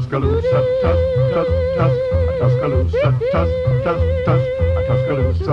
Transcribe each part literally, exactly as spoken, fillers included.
Tuscaloosa, tus, tus, tus, a Tuscaloosa, tus, tus, tus, a Tuscaloosa.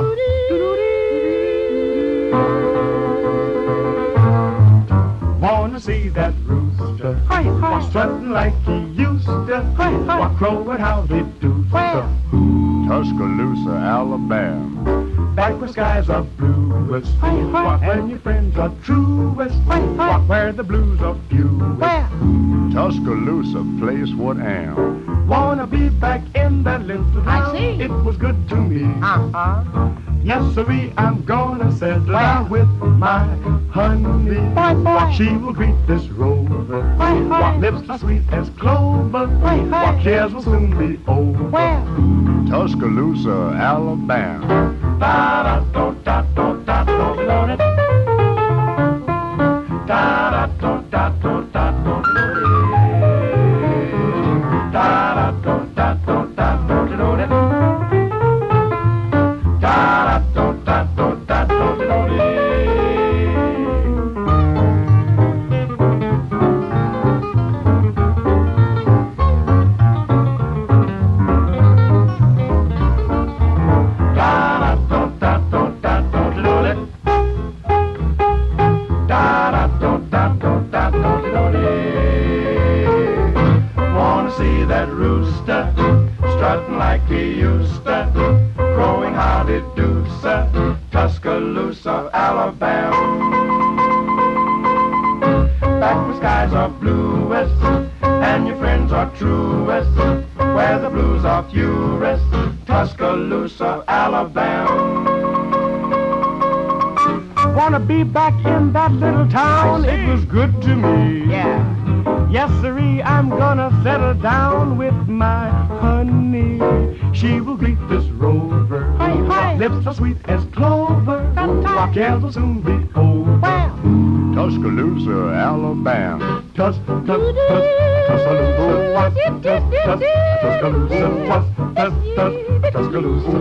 Wanna see that rooster, Hi, hi. strutting like he used to, Hi, hi. while crowing how they do. Where? Tuscaloosa, Alabama, back where skies are bluest, Hi, hi. and your friends are truest, Hi, hi. where the blues are fewest. Where? Tuscaloosa, place what am. Wanna be back in that little town. I see. It was good to me. Uh-huh. Yes, sirree, I'm gonna settle Where? down with my honey. Boy, boy. She will greet this rover. Hi, hi. Lips are sweet as clover. Hi, hi. Cares will soon be over. Where? Tuscaloosa, Alabama. Da da do da do da do do da da do da do da do da da do da do da do da da do da do da do see that rooster strutting like he used to, crowing howdy-do, sir, Tuscaloosa, Alabama. Back where skies are bluest and your friends are truest, where the blues are fewest, Tuscaloosa, Alabama. Wanna be back in that little town, it was good to me. Yeah. Yes, sirree, I'm gonna settle down with my honey. She will greet this rover. Hi, hi. Lips are sweet as clover. Fantastic. Cares will soon be over. Where? Tuscaloosa, Alabama. Tus, tus, tus, Tuscaloosa, tus, tus, tus, Tuscaloosa, tus, tus, tus, Tuscaloosa,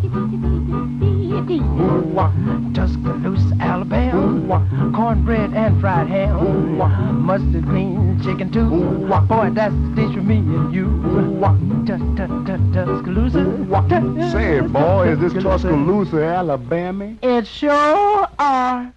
Tuscaloosa, Alabama. Cornbread and fried ham. Mustard green chicken too. Boy, that's the dish for me and you. Tus, tus, tus, Tuscaloosa. Say, boy, is this Tuscaloosa, Alabama? It sure are.